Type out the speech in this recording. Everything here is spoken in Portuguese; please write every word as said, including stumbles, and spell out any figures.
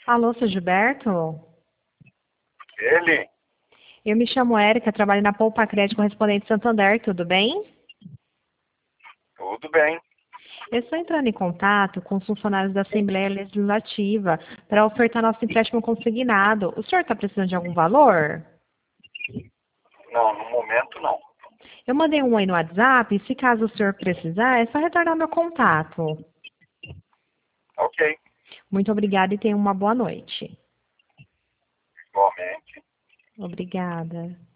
Alô, seu Gilberto? Ele? Eu me chamo Érica, trabalho na Poupa Crédito Correspondente Santander, tudo bem? Tudo bem. Eu estou entrando em contato com os funcionários da Assembleia Legislativa para ofertar nosso empréstimo consignado. O senhor está precisando de algum valor? Não, no momento não. Eu mandei um oi no WhatsApp e se caso o senhor precisar, é só retornar meu contato. Ok, Muito obrigada e tenha uma boa noite. igualmente. Obrigada.